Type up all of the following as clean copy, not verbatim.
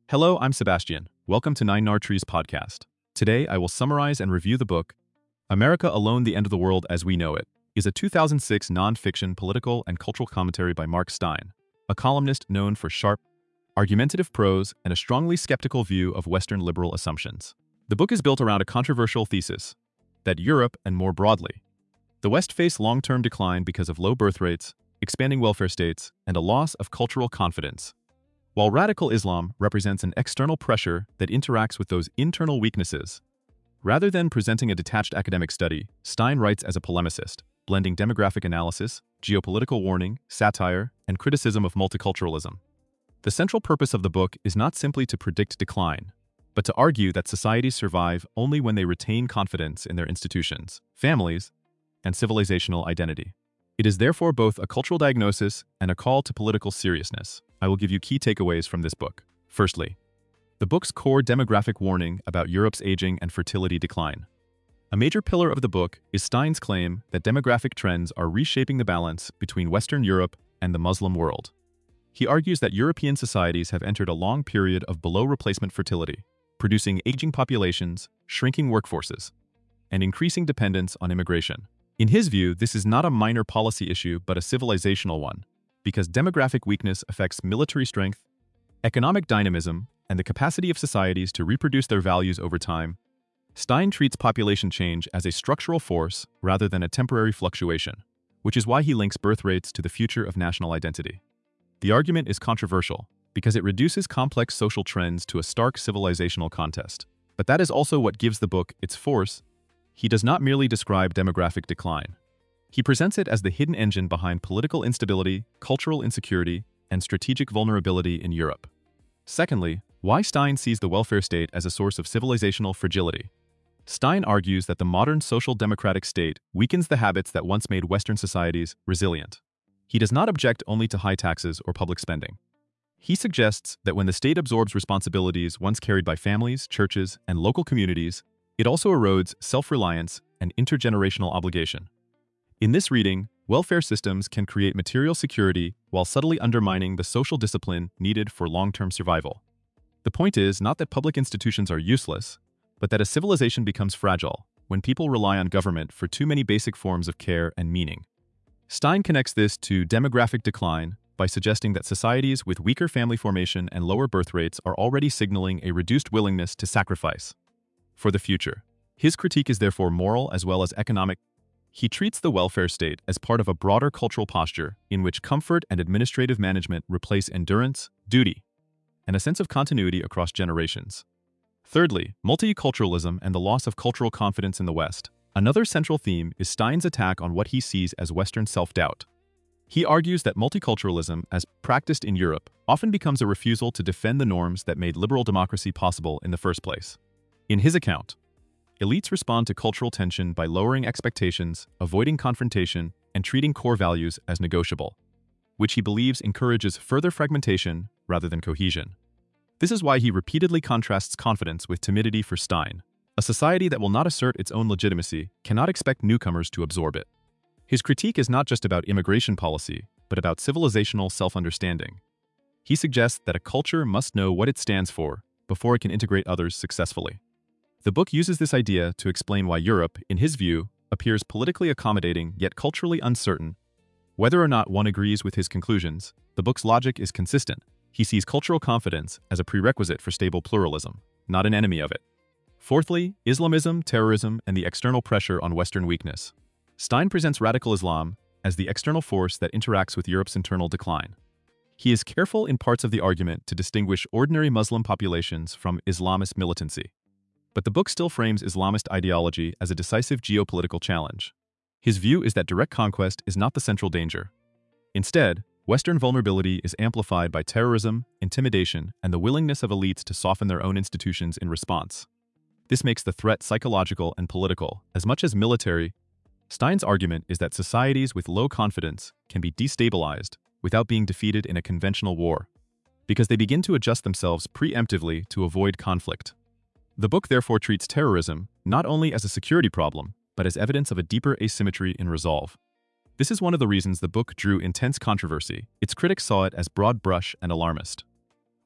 Hello, I'm Sebastian. Welcome to Nine Trees podcast. Today, I will summarize and review the book, America Alone, the End of the World as We Know It, is a 2006 non-fiction political and cultural commentary by Mark Steyn, a columnist known for sharp, argumentative prose and a strongly skeptical view of Western liberal assumptions. The book is built around a controversial thesis that Europe, and more broadly, the West face long-term decline because of low birth rates, expanding welfare states, and a loss of cultural confidence. While radical Islam represents an external pressure that interacts with those internal weaknesses, rather than presenting a detached academic study, Steyn writes as a polemicist, blending demographic analysis, geopolitical warning, satire, and criticism of multiculturalism. The central purpose of the book is not simply to predict decline, but to argue that societies survive only when they retain confidence in their institutions, families, and civilizational identity. It is therefore both a cultural diagnosis and a call to political seriousness. I will give you key takeaways from this book. Firstly, the book's core demographic warning about Europe's aging and fertility decline. A major pillar of the book is Steyn's claim that demographic trends are reshaping the balance between Western Europe and the Muslim world. He argues that European societies have entered a long period of below-replacement fertility, producing aging populations, shrinking workforces, and increasing dependence on immigration. In his view, this is not a minor policy issue but a civilizational one, because demographic weakness affects military strength, economic dynamism, and the capacity of societies to reproduce their values over time. Steyn treats population change as a structural force rather than a temporary fluctuation, which is why he links birth rates to the future of national identity. The argument is controversial because it reduces complex social trends to a stark civilizational contest. But that is also what gives the book its force. He does not merely describe demographic decline. He presents it as the hidden engine behind political instability, cultural insecurity, and strategic vulnerability in Europe. Secondly, why Steyn sees the welfare state as a source of civilizational fragility. Steyn argues that the modern social democratic state weakens the habits that once made Western societies resilient. He does not object only to high taxes or public spending. He suggests that when the state absorbs responsibilities once carried by families, churches, and local communities, it also erodes self-reliance and intergenerational obligation. In this reading, welfare systems can create material security while subtly undermining the social discipline needed for long-term survival. The point is not that public institutions are useless, but that a civilization becomes fragile when people rely on government for too many basic forms of care and meaning. Steyn connects this to demographic decline by suggesting that societies with weaker family formation and lower birth rates are already signaling a reduced willingness to sacrifice for the future. His critique is therefore moral as well as economic. He treats the welfare state as part of a broader cultural posture in which comfort and administrative management replace endurance, duty, and a sense of continuity across generations. Thirdly, multiculturalism and the loss of cultural confidence in the West. Another central theme is Steyn's attack on what he sees as Western self-doubt. He argues that multiculturalism, as practiced in Europe, often becomes a refusal to defend the norms that made liberal democracy possible in the first place. In his account, elites respond to cultural tension by lowering expectations, avoiding confrontation, and treating core values as negotiable, which he believes encourages further fragmentation rather than cohesion. This is why he repeatedly contrasts confidence with timidity for Steyn. A society that will not assert its own legitimacy cannot expect newcomers to absorb it. His critique is not just about immigration policy, but about civilizational self-understanding. He suggests that a culture must know what it stands for before it can integrate others successfully. The book uses this idea to explain why Europe, in his view, appears politically accommodating yet culturally uncertain. Whether or not one agrees with his conclusions, the book's logic is consistent. He sees cultural confidence as a prerequisite for stable pluralism, not an enemy of it. Fourthly, Islamism, terrorism, and the external pressure on Western weakness. Steyn presents radical Islam as the external force that interacts with Europe's internal decline. He is careful in parts of the argument to distinguish ordinary Muslim populations from Islamist militancy. But the book still frames Islamist ideology as a decisive geopolitical challenge. His view is that direct conquest is not the central danger. Instead, Western vulnerability is amplified by terrorism, intimidation, and the willingness of elites to soften their own institutions in response. This makes the threat psychological and political, as much as military. Steyn's argument is that societies with low confidence can be destabilized without being defeated in a conventional war, because they begin to adjust themselves preemptively to avoid conflict. The book therefore treats terrorism not only as a security problem, but as evidence of a deeper asymmetry in resolve. This is one of the reasons the book drew intense controversy. Its critics saw it as broad brush and alarmist.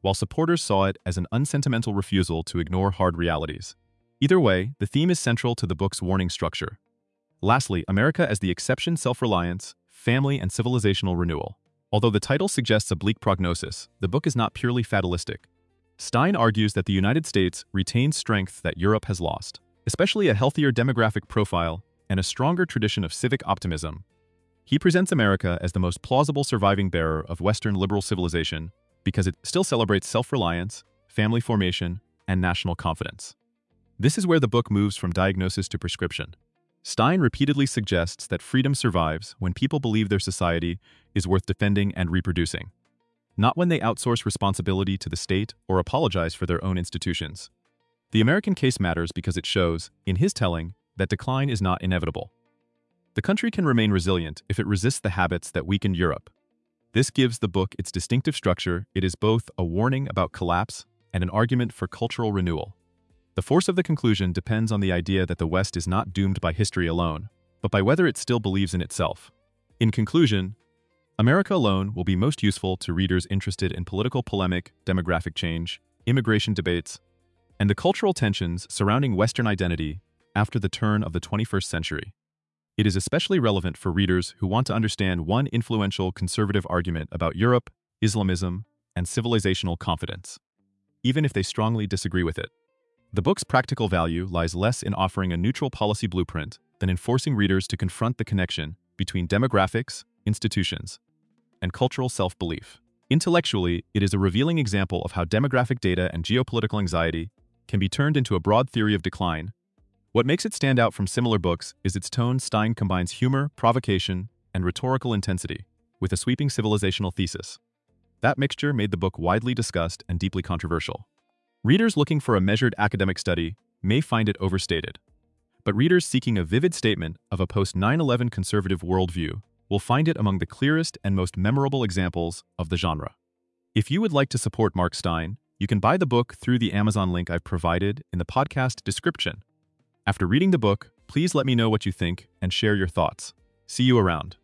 while supporters saw it as an unsentimental refusal to ignore hard realities. Either way, the theme is central to the book's warning structure. Lastly, America as the Exception: Self-Reliance, Family and Civilizational Renewal. Although the title suggests a bleak prognosis, the book is not purely fatalistic. Stein argues that the United States retains strengths that Europe has lost, especially a healthier demographic profile and a stronger tradition of civic optimism. He presents America as the most plausible surviving bearer of Western liberal civilization because it still celebrates self-reliance, family formation, and national confidence. This is where the book moves from diagnosis to prescription. Stein repeatedly suggests that freedom survives when people believe their society is worth defending and reproducing, not when they outsource responsibility to the state or apologize for their own institutions. The American case matters because it shows, in his telling, that decline is not inevitable. The country can remain resilient if it resists the habits that weakened Europe. This gives the book its distinctive structure. It is both a warning about collapse and an argument for cultural renewal. The force of the conclusion depends on the idea that the West is not doomed by history alone, but by whether it still believes in itself. In conclusion, America Alone will be most useful to readers interested in political polemic, demographic change, immigration debates, and the cultural tensions surrounding Western identity after the turn of the 21st century. It is especially relevant for readers who want to understand one influential conservative argument about Europe, Islamism, and civilizational confidence, even if they strongly disagree with it. The book's practical value lies less in offering a neutral policy blueprint than in forcing readers to confront the connection between demographics, institutions, and cultural self-belief. Intellectually, it is a revealing example of how demographic data and geopolitical anxiety can be turned into a broad theory of decline. What makes it stand out from similar books is its tone. Stein combines humor, provocation, and rhetorical intensity with a sweeping civilizational thesis. That mixture made the book widely discussed and deeply controversial. Readers looking for a measured academic study may find it overstated, but readers seeking a vivid statement of a post-9/11 conservative worldview will find it among the clearest and most memorable examples of the genre. If you would like to support Mark Stein, you can buy the book through the Amazon link I've provided in the podcast description. After reading the book, please let me know what you think and share your thoughts. See you around.